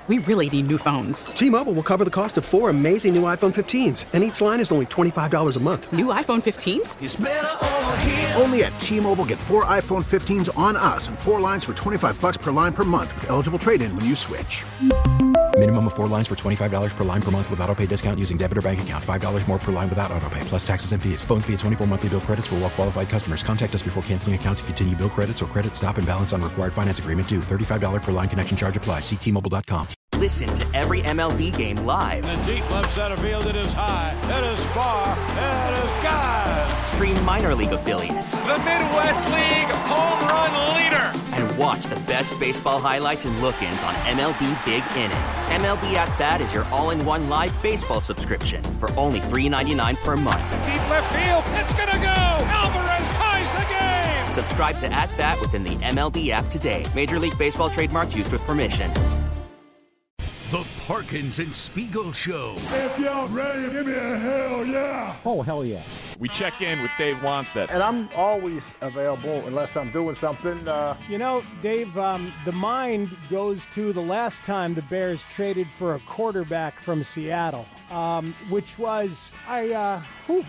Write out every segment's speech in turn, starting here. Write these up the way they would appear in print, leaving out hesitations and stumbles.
We really need new phones. T-Mobile will cover the cost of 4 amazing new iPhone 15s, and each line is only $25 a month. New iPhone 15s? It's better over here. Only at T-Mobile, get 4 iPhone 15s on us and 4 lines for $25 per line per month with eligible trade-in when you switch. Minimum of 4 lines for $25 per line per month with autopay discount using debit or bank account. $5 more per line without autopay, plus taxes and fees. Phone fee at 24 monthly bill credits for well-qualified customers. Contact us before canceling account to continue bill credits or credit stop and balance on required finance agreement due. $35 per line connection charge applies. See T-Mobile.com. Listen to every MLB game live. In the deep left center field, it is high, it is far, it is gone. Stream minor league affiliates. The Midwest League home run leader. And watch the best baseball highlights and look-ins on MLB Big Inning. MLB At Bat is your all-in-one live baseball subscription for only $3.99 per month. Deep left field, it's gonna go. Alvarez ties the game. Subscribe to At Bat within the MLB app today. Major League Baseball trademarks used with permission. The Parkins and Spiegel Show. If y'all ready, give me a hell yeah. Oh, hell yeah. We check in with Dave Wannstedt. And I'm always available unless I'm doing something. You know, Dave, the mind goes to the last time the Bears traded for a quarterback from Seattle, which was, Here we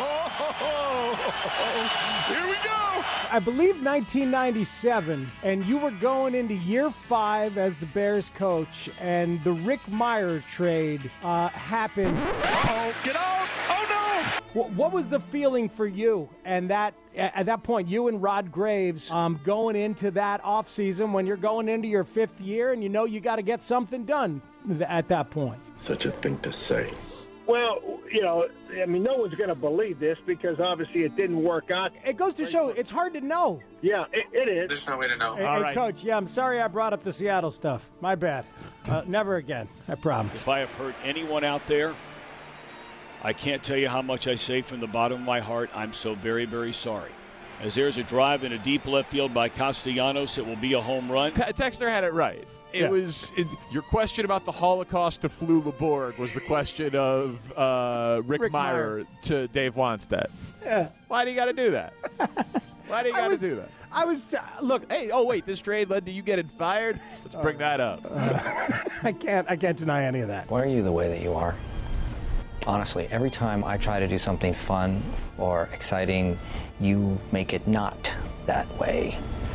go. I believe 1997, and you were going into year 5 as the Bears coach, and the Rick Mirer trade happened. Oh, get out! Oh, no! What was the feeling for you? And that at that point, you and Rod Graves going into that offseason when you're going into your 5th year, and you know you got to get something done at that point. Such a thing to say. Well, you know, I mean, no one's going to believe this because obviously it didn't work out. It goes to show it's hard to know. Yeah, it is. There's no way to know. Hey, right. Coach, I'm sorry I brought up the Seattle stuff. My bad. Never again. I promise. If I have hurt anyone out there, I can't tell you how much I say from the bottom of my heart. I'm so very, very sorry. As there's a drive in a deep left field by Castellanos, it will be a home run. Texter had it right. It was your question about the Holocaust to Flew LeBorg was the question of Rick Mirer to Dave Wannstedt. Yeah. Why do you got to do that? Why do you got to do that? I was look. Hey, oh wait, this trade led to you getting fired. Let's bring that up. I can't deny any of that. Why are you the way that you are? Honestly, every time I try to do something fun or exciting, you make it not that way.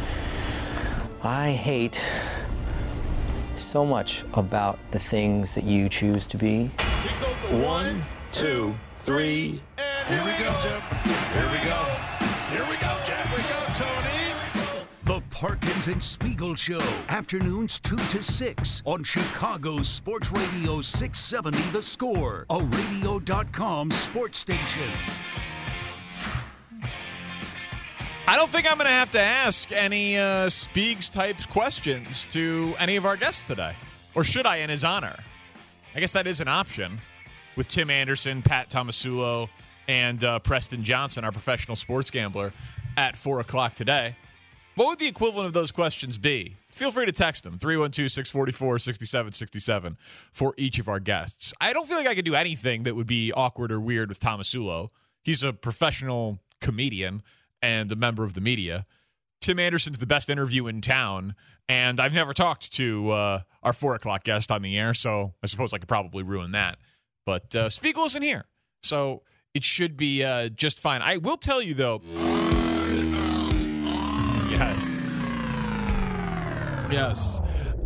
I hate so much about the things that you choose to be. 1, 2, 3. And here we go. Here we go. Here we go, Jeff. Here we go, Tony. The Parkins and Spiegel Show. Afternoons 2 to 6 on Chicago's Sports Radio 670 The Score, a radio.com sports station. I don't think I'm going to have to ask any Spiegs-type questions to any of our guests today. Or should I in his honor? I guess that is an option with Tim Anderson, Pat Tomasulo, and Preston Johnson, our professional sports gambler, at 4 o'clock today. What would the equivalent of those questions be? Feel free to text them, 312-644-6767 for each of our guests. I don't feel like I could do anything that would be awkward or weird with Tomasulo. He's a professional comedian and a member of the media. Tim Anderson's the best interview in town, and I've never talked to our 4 o'clock guest on the air, so I suppose I could probably ruin that. But Spiegel isn't here, so it should be just fine. I will tell you, though. Yes.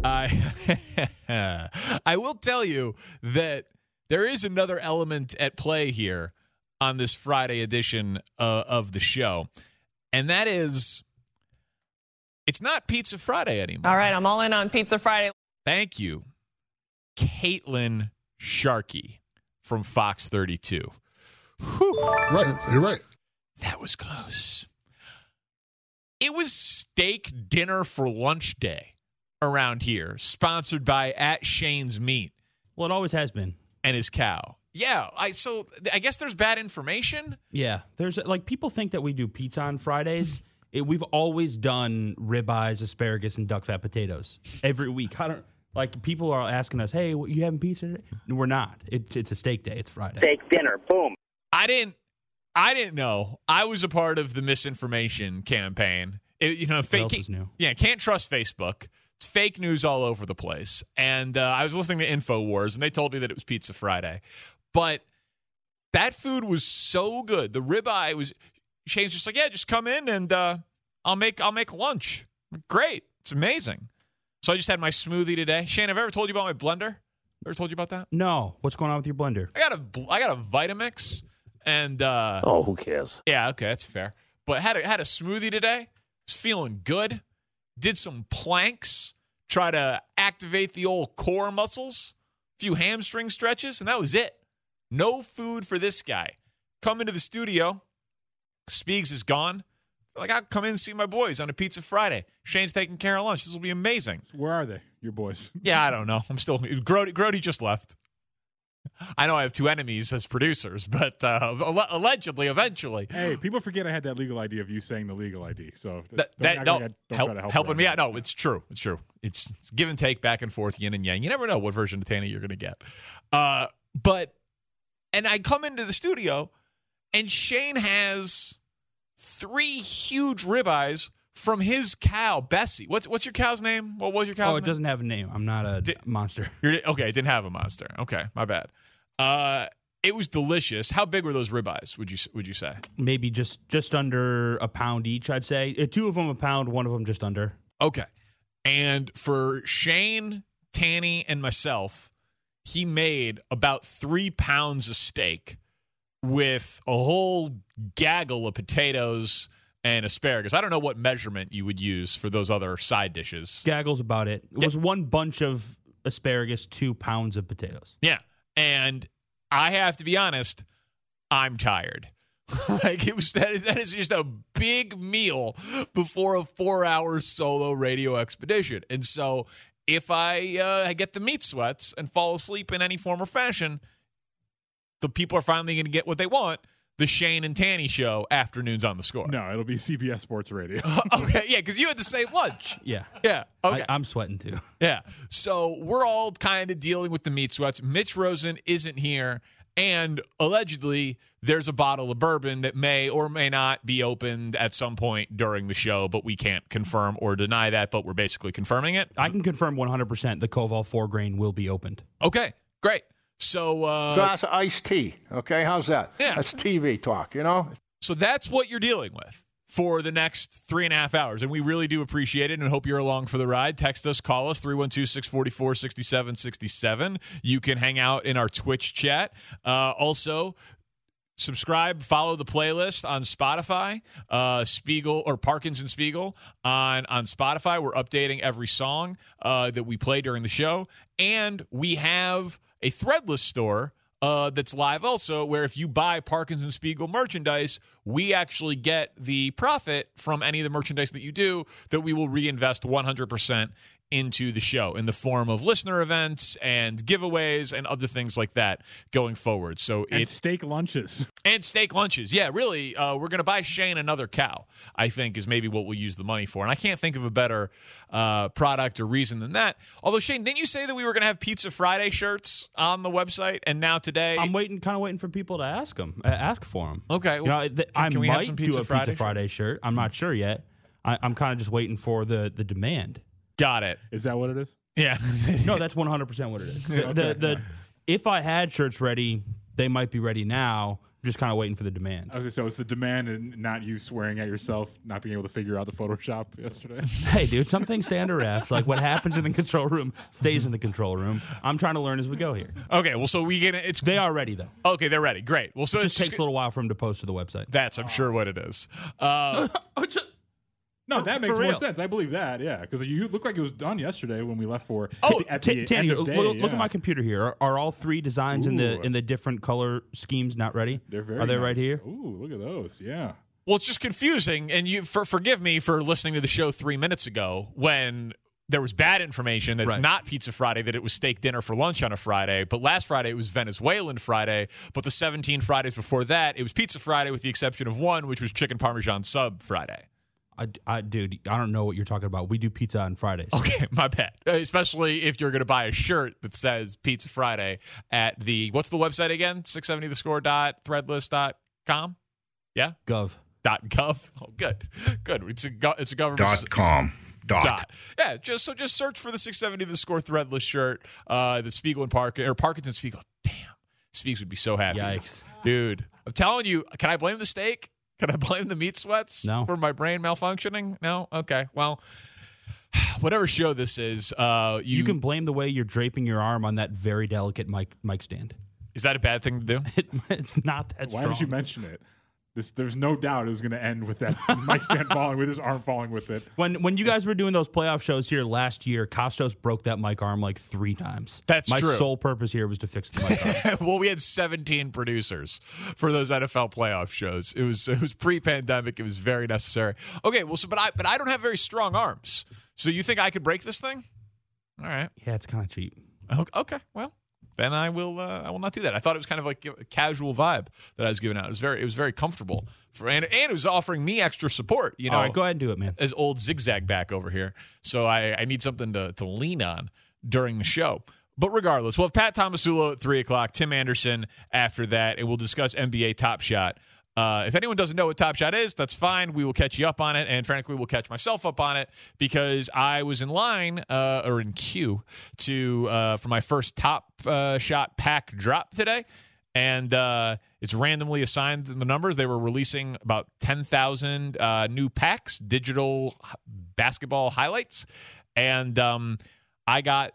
I will tell you that there is another element at play here on this Friday edition of the show. And that is, it's not Pizza Friday anymore. All right, I'm all in on Pizza Friday. Thank you, Caitlin Sharkey from Fox 32. Whew. Right, you're right. That was close. It was steak dinner for lunch day around here, sponsored by at Shane's Meat. Well, it always has been. And his cow. Yeah, so I guess there's bad information. Yeah, there's like people think that we do pizza on Fridays. We've always done ribeyes, asparagus, and duck fat potatoes every week. I don't like people are asking us, "Hey, you having pizza today?" No, we're not. It's a steak day. It's Friday. Steak dinner. Boom. I didn't know. I was a part of the misinformation campaign. What else is new? Yeah, can't trust Facebook. It's fake news all over the place. And I was listening to InfoWars, and they told me that it was Pizza Friday. But that food was so good. The ribeye was. Shane's just like, yeah, just come in and I'll make lunch. Great, it's amazing. So I just had my smoothie today. Shane, have I ever told you about my blender? Ever told you about that? No. What's going on with your blender? I got a Vitamix, and who cares? Yeah, okay, that's fair. But had a smoothie today. Was feeling good. Did some planks. Try to activate the old core muscles. A few hamstring stretches, and that was it. No food for this guy. Come into the studio. Speaks is gone. Like, I'll come in and see my boys on a Pizza Friday. Shane's taking care of lunch. This will be amazing. Where are they, your boys? Yeah, I don't know. I'm still Grody just left. I know I have two enemies as producers, but allegedly, eventually. Hey, people forget I had that legal ID of you saying the legal ID. So helping me out. No, it's true. It's true. It's give and take, back and forth, yin and yang. You never know what version of Tana you're going to get. And I come into the studio, and Shane has 3 huge ribeyes from his cow, Bessie. What's your cow's name? What was your cow's name? Oh, it doesn't have a name. I'm not a monster. Okay, it didn't have a monster. Okay, my bad. It was delicious. How big were those ribeyes, would you say? Maybe just under a pound each, I'd say. 2 of them a pound, 1 of them just under. Okay. And for Shane, Tanny, and myself, he made about 3 pounds of steak with a whole gaggle of potatoes and asparagus. I don't know what measurement you would use for those other side dishes. Gaggle's about it. It was 1 bunch of asparagus, 2 pounds of potatoes. Yeah. And I have to be honest, I'm tired. Like, that is just a big meal before a 4-hour solo radio expedition. And so if I get the meat sweats and fall asleep in any form or fashion, the people are finally going to get what they want. The Shane and Tanny show, afternoons on the Score. No, it'll be CBS Sports Radio. Okay, yeah, because you had the same lunch. Yeah. Yeah, okay. I'm sweating too. Yeah, so we're all kind of dealing with the meat sweats. Mitch Rosen isn't here, and allegedly there's a bottle of bourbon that may or may not be opened at some point during the show, but we can't confirm or deny that, but we're basically confirming it. I can confirm 100% the Koval 4-grain will be opened. Okay, great. So glass of iced tea. Okay, how's that? Yeah, that's TV talk. You know. So that's what you're dealing with for the next 3.5 hours, and we really do appreciate it and hope you're along for the ride. Text us, call us 312-644-6767. You can hang out in our Twitch chat. Also, subscribe, follow the playlist on Spotify, Spiegel or Parkins and Spiegel on Spotify. We're updating every song that we play during the show, and we have a Threadless store that's live also, where if you buy Parkins and Spiegel merchandise, we actually get the profit from any of the merchandise that you do that we will reinvest 100% into the show in the form of listener events and giveaways and other things like that going forward. So steak lunches. And steak lunches. Yeah, really, we're going to buy Shane another cow, I think, is maybe what we'll use the money for. And I can't think of a better product or reason than that. Although, Shane, didn't you say that we were going to have Pizza Friday shirts on the website? And now today... I'm waiting for people to ask for them. Okay. Well, I can we might have some do Pizza a Pizza Friday shirt. I'm not sure yet. I'm kind of just waiting for the demand. Got it. Is that what it is? Yeah. No, that's 100% what it is. If I had shirts ready, they might be ready now. I'm just kind of waiting for the demand. Okay, so it's the demand and not you swearing at yourself, not being able to figure out the Photoshop yesterday. Hey, dude, some things stay under wraps. Like what happens in the control room stays in the control room. I'm trying to learn as we go here. Okay, well, so they are ready though. Okay, they're ready. Great. Well, so it just takes a little while for them to post to the website. That's, I'm sure, what it is. No, that makes more sense. I believe that, yeah, because you looked like it was done yesterday when we left for at the Tanny, end of day. Look at my computer here. Are all 3 designs in the different color schemes not ready? They're very. Are they nice. right here? Ooh, look at those. Yeah. Well, it's just confusing, and forgive me for listening to the show 3 minutes ago when there was bad information that it's not Pizza Friday, that it was steak dinner for lunch on a Friday. But last Friday, it was Venezuelan Friday. But the 17 Fridays before that, it was Pizza Friday with the exception of one, which was Chicken Parmesan Sub Friday. Dude, I don't know what you're talking about. We do pizza on Fridays. Okay, my bad. Especially if you're going to buy a shirt that says Pizza Friday at what's the website again? 670thescore.threadless.com? Yeah? Gov. .gov. Oh, good. It's a government .com. Yeah, just search for the 670 The Score threadless shirt. The Spiegel and Parkinson Spiegel. Damn, Spiegs would be so happy. Yikes, dude! I'm telling you. Can I blame the steak? Can I blame the meat sweats for my brain malfunctioning? No. Okay. Well, whatever show this is, you can blame the way you're draping your arm on that very delicate mic stand. Is that a bad thing to do? It's not that strong. Why did you mention it? There's no doubt it was going to end with that mic stand falling, with his arm falling with it. When you guys were doing those playoff shows here last year, Costos broke that mic arm like 3 times. That's my true. My sole purpose here was to fix the mic arm. Well, we had 17 producers for those NFL playoff shows. It was pre-pandemic. It was very necessary. Okay, well, but I don't have very strong arms. So you think I could break this thing? All right. Yeah, it's kind of cheap. Okay, well. Then I will not do that. I thought it was kind of like a casual vibe that I was giving out. It was very comfortable and it was offering me extra support. You know, all right, go ahead and do it, man. As old zigzag back over here, so I need something to lean on during the show. But regardless, we'll have Pat Tomasulo at 3:00, Tim Anderson after that, and we'll discuss NBA Top Shot. If anyone doesn't know what Top Shot is, that's fine. We will catch you up on it, and frankly, we'll catch myself up on it because I was in line or in queue for my first Top Shot pack drop today, and it's randomly assigned the numbers. They were releasing about 10,000 new packs, digital basketball highlights, and I got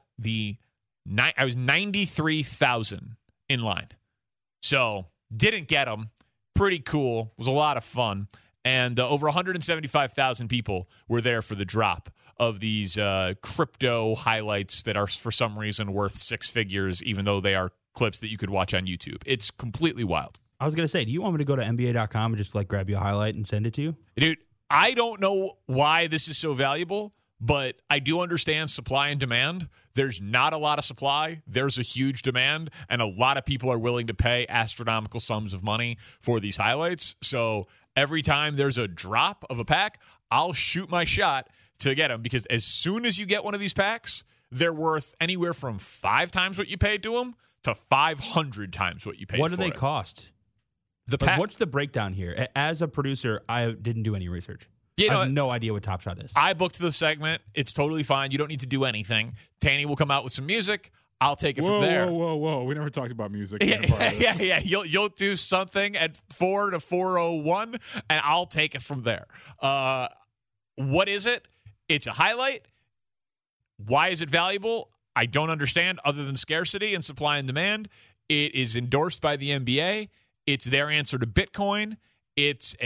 I was 93,000 in line, so didn't get them. Pretty cool. It was a lot of fun. And over 175,000 people were there for the drop of these crypto highlights that are, for some reason, worth 6 figures, even though they are clips that you could watch on YouTube. It's completely wild. I was going to say, do you want me to go to NBA.com and just grab you a highlight and send it to you? Dude, I don't know why this is so valuable, but I do understand supply and demand. There's not a lot of supply. There's a huge demand, and a lot of people are willing to pay astronomical sums of money for these highlights. So every time there's a drop of a pack, I'll shoot my shot to get them, because as soon as you get one of these packs, they're worth anywhere from 5 times what you paid to them to 500 times what you paid for it. What do they cost? What's the breakdown here? As a producer, I didn't do any research. I have no idea what Top Shot is. I booked the segment. It's totally fine. You don't need to do anything. Tanny will come out with some music. I'll take it from there. Whoa. We never talked about music. Yeah. You'll do something at 4 to 4:01, and I'll take it from there. What is it? It's a highlight. Why is it valuable? I don't understand, other than scarcity and supply and demand. It is endorsed by the NBA. It's their answer to Bitcoin. It's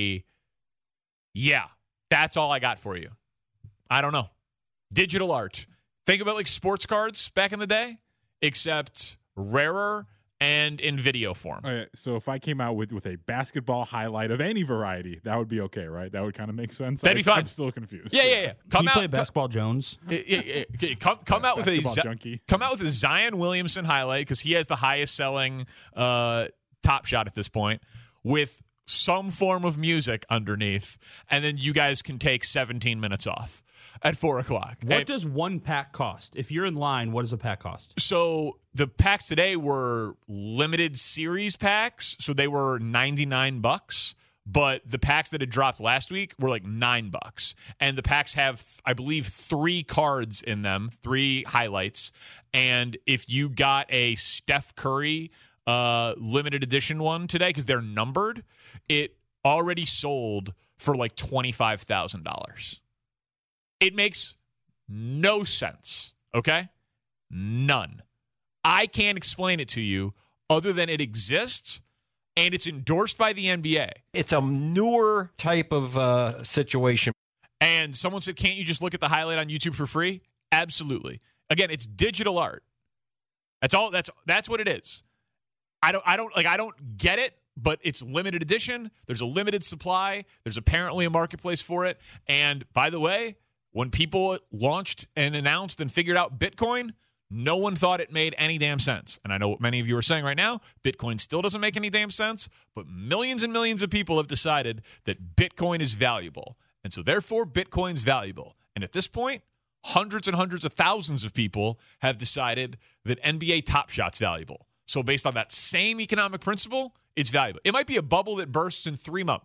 that's all I got for you. I don't know. Digital art. Think about like sports cards back in the day, except rarer and in video form. All right, so if I came out with a basketball highlight of any variety, that would be okay, right? That would kind of make sense. That'd be fine. I'm still confused. Yeah. Can you play Basketball Jones? Come out with a Zion Williamson highlight, because he has the highest selling Top Shot at this point, with some form of music underneath, and then you guys can take 17 minutes off at 4:00. What does one pack cost? If you're in line, what does a pack cost? So the packs today were limited series packs, so they were $99, but the packs that had dropped last week were like $9. And the packs have, I believe, 3 cards in them, 3 highlights. And if you got a Steph Curry limited edition one today, because they're numbered, it already sold for like $25,000. It makes no sense, okay? None. I can't explain it to you other than it exists, and it's endorsed by the NBA. It's a newer type of situation. And someone said, can't you just look at the highlight on YouTube for free? Absolutely. Again, it's digital art. That's all. That's what it is. I don't get it, but it's limited edition. There's a limited supply. There's apparently a marketplace for it. And by the way, when people launched and announced and figured out Bitcoin, no one thought it made any damn sense. And I know what many of you are saying right now. Bitcoin still doesn't make any damn sense, but millions and millions of people have decided that Bitcoin is valuable. And so therefore, Bitcoin's valuable. And at this point, hundreds and hundreds of thousands of people have decided that NBA Top Shot's valuable. So based on that same economic principle, it's valuable. It might be a bubble that bursts in 3 months,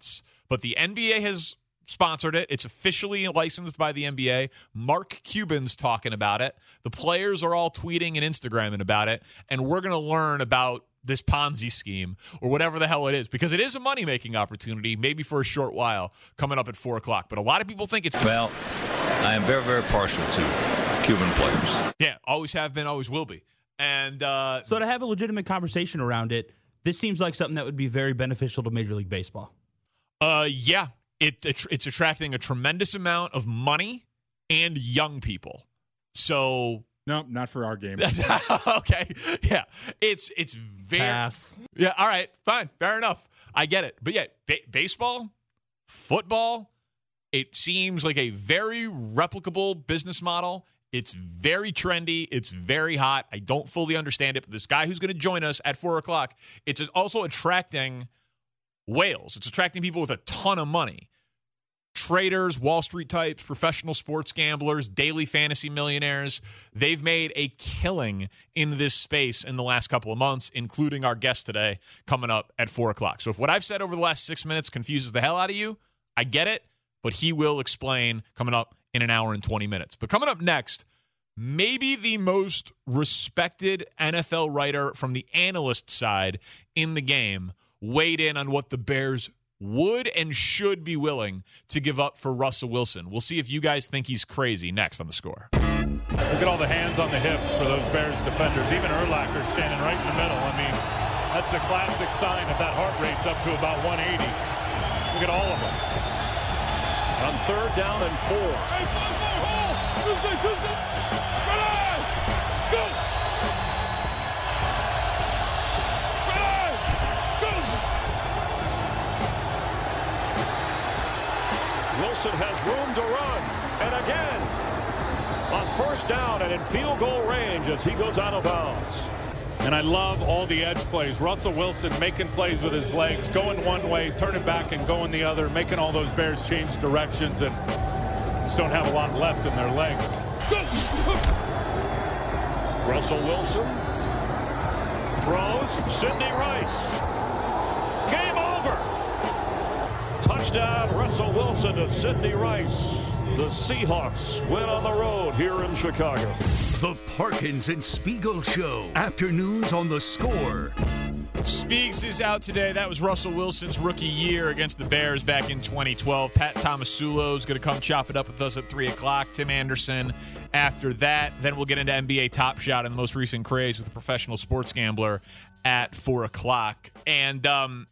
but the NBA has sponsored it. It's officially licensed by the NBA. Mark Cuban's talking about it. The players are all tweeting and Instagramming about it, and we're going to learn about this Ponzi scheme or whatever the hell it is, because it is a money-making opportunity, maybe for a short while, coming up at 4 o'clock. But a lot of people think it's... Well, I am very, very partial to Cuban players. Yeah, always have been, always will be. And so to have a legitimate conversation around it, this seems like something that would be very beneficial to Major League Baseball. Yeah. It's attracting a tremendous amount of money and young people. So no, not for our game. Okay, yeah, it's very Pass. Yeah, all right, fine, fair enough. I get it, but yeah, baseball, football, it seems like a very replicable business model. It's very trendy. It's very hot. I don't fully understand it, but this guy who's going to join us at 4 o'clock, it's also attracting whales. It's attracting people with a ton of money. Traders, Wall Street types, professional sports gamblers, daily fantasy millionaires. They've made a killing in this space in the last couple of months, including our guest today coming up at 4 o'clock. So if what I've said over the last 6 minutes confuses the hell out of you, I get it, but he will explain coming up in an hour and 20 minutes. But coming up next, maybe the most respected NFL writer from the analyst side in the game weighed in on what the Bears would and should be willing to give up for Russell Wilson. We'll see if you guys think he's crazy next on The Score. Look at all the hands on the hips for those Bears defenders. Even Urlacher standing right in the middle. I mean, that's the classic sign if that heart rate's up to about 180. Look at all of them. On 3rd down and 4. Wilson has room to run, and again, on 1st down and in field goal range as he goes out of bounds. And I love all the edge plays. Russell Wilson making plays with his legs, going one way, turning back and going the other, making all those Bears change directions and just don't have a lot left in their legs. Russell Wilson throws. Sidney Rice. Game over. Touchdown, Russell Wilson to Sidney Rice. The Seahawks win on the road here in Chicago. The Parkins and Spiegel Show. Afternoons on The Score. Speaks is out today. That was Russell Wilson's rookie year against the Bears back in 2012. Pat Tomasulo is going to come chop it up with us at 3 o'clock. Tim Anderson after that. Then we'll get into NBA Top Shot and the most recent craze with a professional sports gambler at 4 o'clock. And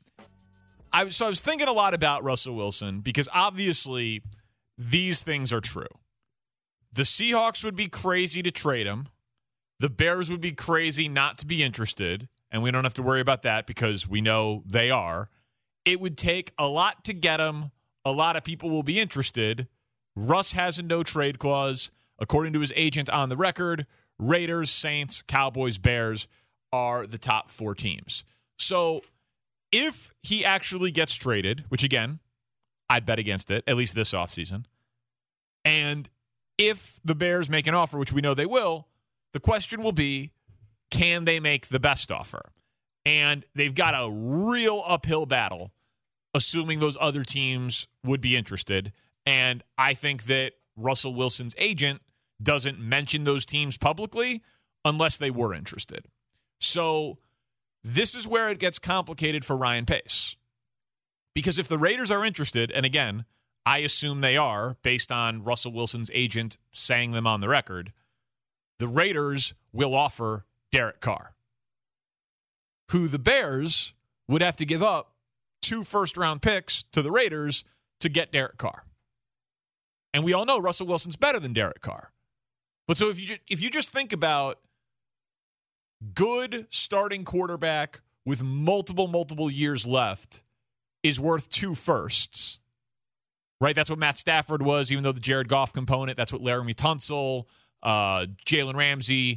I was thinking a lot about Russell Wilson because obviously these things are true. The Seahawks would be crazy to trade him. The Bears would be crazy not to be interested, and we don't have to worry about that because we know they are. It would take a lot to get him. A lot of people will be interested. Russ has a no-trade clause. According to his agent on the record, Raiders, Saints, Cowboys, Bears are the top 4 teams. So if he actually gets traded, which again, I'd bet against it, at least this offseason, and if the Bears make an offer, which we know they will, the question will be, can they make the best offer? And they've got a real uphill battle, assuming those other teams would be interested. And I think that Russell Wilson's agent doesn't mention those teams publicly unless they were interested. So this is where it gets complicated for Ryan Pace. Because if the Raiders are interested, and again, I assume they are, based on Russell Wilson's agent saying them on the record, the Raiders will offer Derek Carr, who the Bears would have to give up 2 first-round picks to the Raiders to get Derek Carr. And we all know Russell Wilson's better than Derek Carr. But so if you just think about good starting quarterback with multiple years left is worth 2 firsts. Right, that's what Matt Stafford was, even though the Jared Goff component. That's what Laramie Tunsil, Jalen Ramsey,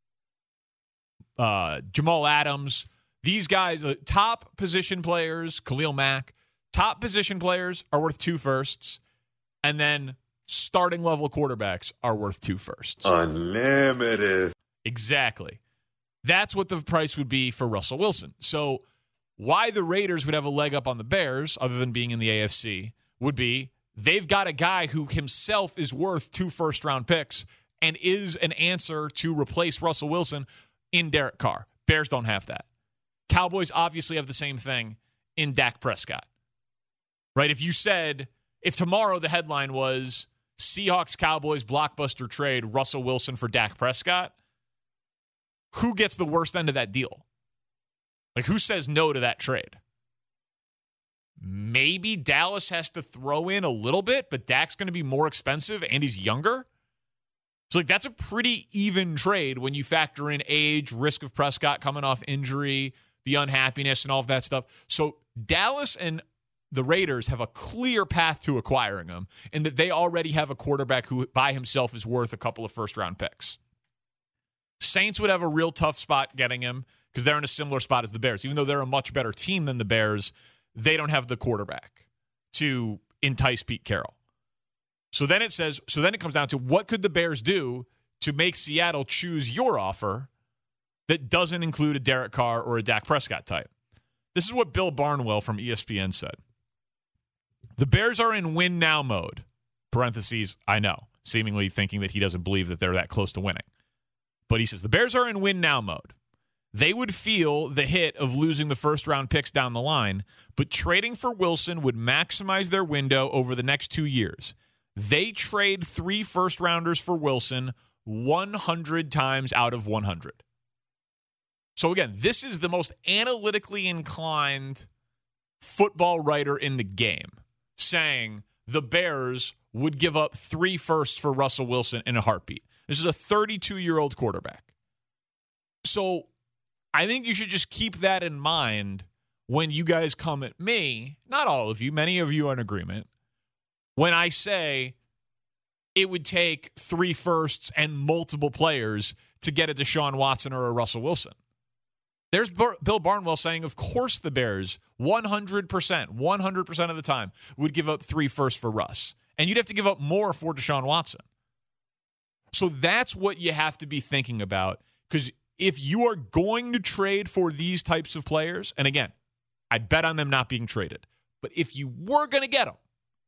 Jamal Adams. These guys, top position players, Khalil Mack, top position players are worth 2 firsts. And then starting level quarterbacks are worth 2 firsts. Unlimited. Exactly. That's what the price would be for Russell Wilson. So why the Raiders would have a leg up on the Bears, other than being in the AFC, would be they've got a guy who himself is worth 2 first-round picks and is an answer to replace Russell Wilson in Derek Carr. Bears don't have that. Cowboys obviously have the same thing in Dak Prescott. Right? If tomorrow the headline was Seahawks-Cowboys blockbuster trade, Russell Wilson for Dak Prescott, who gets the worst end of that deal? Like, who says no to that trade? Maybe Dallas has to throw in a little bit, but Dak's going to be more expensive and he's younger. So, like, that's a pretty even trade when you factor in age, risk of Prescott coming off injury, the unhappiness, and all of that stuff. So, Dallas and the Raiders have a clear path to acquiring him in that they already have a quarterback who by himself is worth a couple of first-round picks. Saints would have a real tough spot getting him because they're in a similar spot as the Bears. Even though they're a much better team than the Bears, they don't have the quarterback to entice Pete Carroll. So then it comes down to what could the Bears do to make Seattle choose your offer that doesn't include a Derek Carr or a Dak Prescott type. This is what Bill Barnwell from ESPN said. The Bears are in win now mode, parentheses, I know, seemingly thinking that he doesn't believe that they're that close to winning. But he says the Bears are in win now mode. They would feel the hit of losing the first-round picks down the line, but trading for Wilson would maximize their window over the next 2 years. They trade 3 first-rounders for Wilson 100 times out of 100. So, again, this is the most analytically inclined football writer in the game saying the Bears would give up 3 firsts for Russell Wilson in a heartbeat. This is a 32-year-old quarterback. So I think you should just keep that in mind when you guys come at me, not all of you, many of you are in agreement, when I say it would take 3 firsts and multiple players to get a Deshaun Watson or a Russell Wilson. There's Bill Barnwell saying, of course the Bears 100% of the time would give up 3 firsts for Russ. And you'd have to give up more for Deshaun Watson. So that's what you have to be thinking about, because if you are going to trade for these types of players, and again, I'd bet on them not being traded, but if you were going to get them,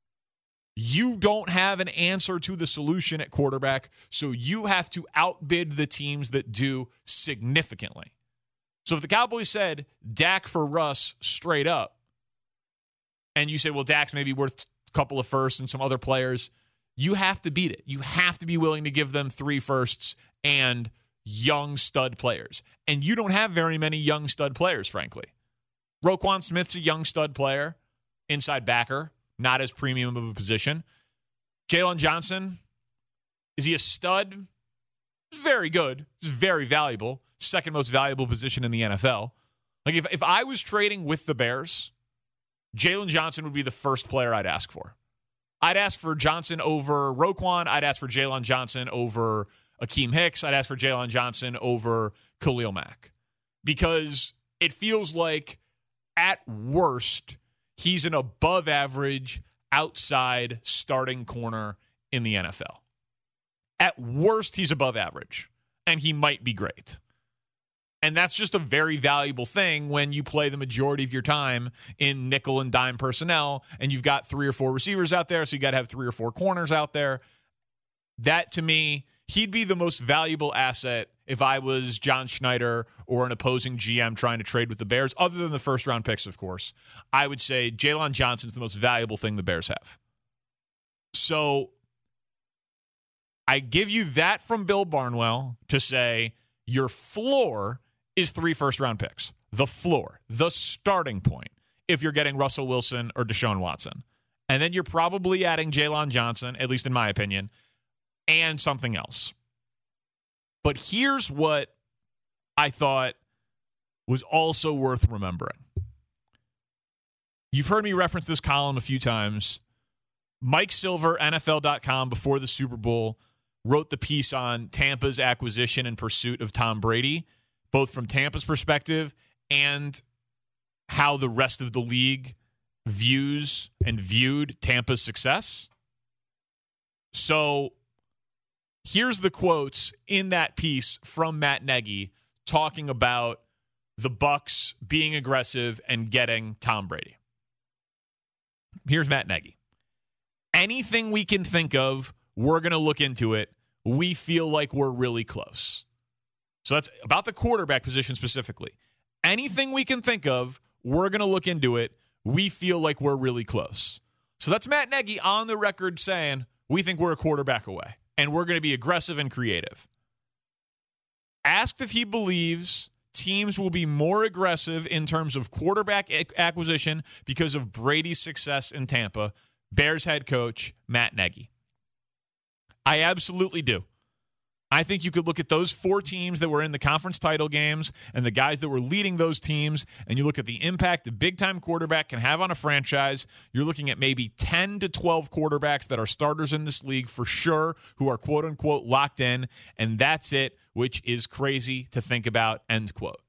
you don't have an answer to the solution at quarterback, so you have to outbid the teams that do significantly. So if the Cowboys said Dak for Russ straight up, and you say, well, Dak's maybe worth a couple of firsts and some other players, you have to beat it. You have to be willing to give them 3 firsts and young stud players. And you don't have very many young stud players, frankly. Roquan Smith's a young stud player, inside backer, not as premium of a position. Jalen Johnson, is he a stud? He's very good. He's very valuable. Second most valuable position in the NFL. Like if I was trading with the Bears, Jalen Johnson would be the first player I'd ask for. I'd ask for Johnson over Roquan. I'd ask for Jalen Johnson over Akeem Hicks. I'd ask for Jalen Johnson over Khalil Mack. Because it feels like, at worst, he's an above-average, outside starting corner in the NFL. At worst, he's above average, and he might be great. And that's just a very valuable thing when you play the majority of your time in nickel and dime personnel, and you've got 3 or 4 receivers out there, so you got to have 3 or 4 corners out there. That, to me, he'd be the most valuable asset if I was John Schneider or an opposing GM trying to trade with the Bears, other than the first-round picks, of course. I would say Jalen Johnson's the most valuable thing the Bears have. So I give you that from Bill Barnwell to say your floor is 3 first-round picks. The floor, the starting point, if you're getting Russell Wilson or Deshaun Watson. And then you're probably adding Jalen Johnson, at least in my opinion, and something else. But here's what I thought was also worth remembering. You've heard me reference this column a few times. Mike Silver, NFL.com, before the Super Bowl, wrote the piece on Tampa's acquisition and pursuit of Tom Brady, both from Tampa's perspective and how the rest of the league views and viewed Tampa's success. So here's the quotes in that piece from Matt Nagy talking about the Bucs being aggressive and getting Tom Brady. Here's Matt Nagy. Anything we can think of, we're going to look into it. We feel like we're really close. So that's about the quarterback position specifically. Anything we can think of, we're going to look into it. We feel like we're really close. So that's Matt Nagy on the record saying, we think we're a quarterback away, and we're going to be aggressive and creative. Asked if he believes teams will be more aggressive in terms of quarterback acquisition because of Brady's success in Tampa, Bears head coach Matt Nagy. I absolutely do. I think you could look at those 4 teams that were in the conference title games and the guys that were leading those teams, and you look at the impact a big-time quarterback can have on a franchise. You're looking at maybe 10 to 12 quarterbacks that are starters in this league for sure who are quote-unquote locked in, and that's it, which is crazy to think about, end quote.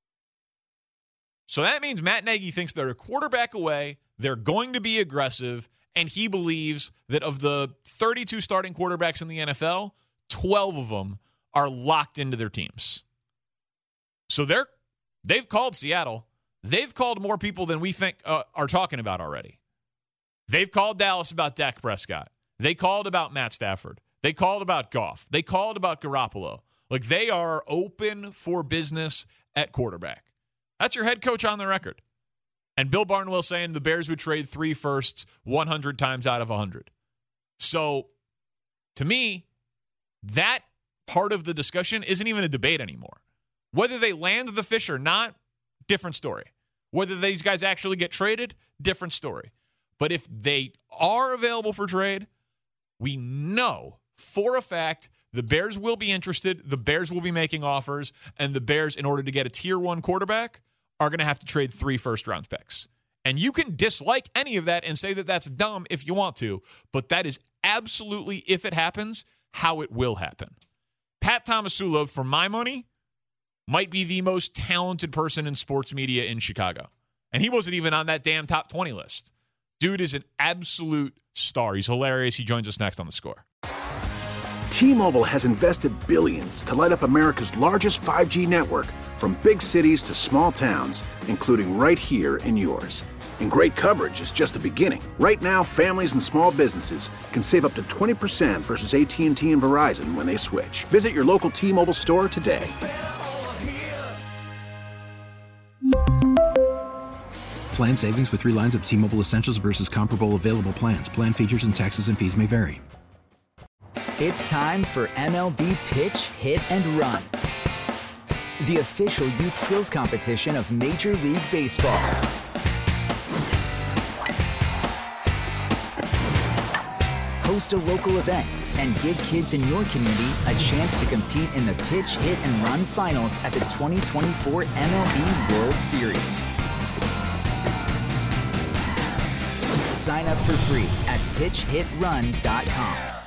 So that means Matt Nagy thinks they're a quarterback away, they're going to be aggressive, and he believes that of the 32 starting quarterbacks in the NFL, 12 of them are locked into their teams. So they've called Seattle. They've called more people than we think are talking about already. They've called Dallas about Dak Prescott. They called about Matt Stafford. They called about Goff. They called about Garoppolo. Like, they are open for business at quarterback. That's your head coach on the record. And Bill Barnwell saying the Bears would trade 3 firsts 100 times out of 100. So, to me, that part of the discussion isn't even a debate anymore. Whether they land the fish or not, different story. Whether these guys actually get traded, different story. But if they are available for trade, we know for a fact the Bears will be interested, the Bears will be making offers, and the Bears, in order to get a tier 1 quarterback, are going to have to trade 3 first-round picks. And you can dislike any of that and say that that's dumb if you want to, but that is absolutely, if it happens, how it will happen. Pat Tomasulo, for my money, might be the most talented person in sports media in Chicago. And he wasn't even on that damn top 20 list. Dude is an absolute star. He's hilarious. He joins us next on The Score. T-Mobile has invested billions to light up America's largest 5G network, from big cities to small towns, including right here in yours. And great coverage is just the beginning. Right now, families and small businesses can save up to 20% versus AT&T and Verizon when they switch. Visit your local T-Mobile store today. Plan savings with 3 lines of T-Mobile Essentials versus comparable available plans. Plan features and taxes and fees may vary. It's time for MLB Pitch, Hit, and Run, the official youth skills competition of Major League Baseball. Host a local event and give kids in your community a chance to compete in the Pitch, Hit, and Run finals at the 2024 MLB World Series. Sign up for free at pitchhitrun.com.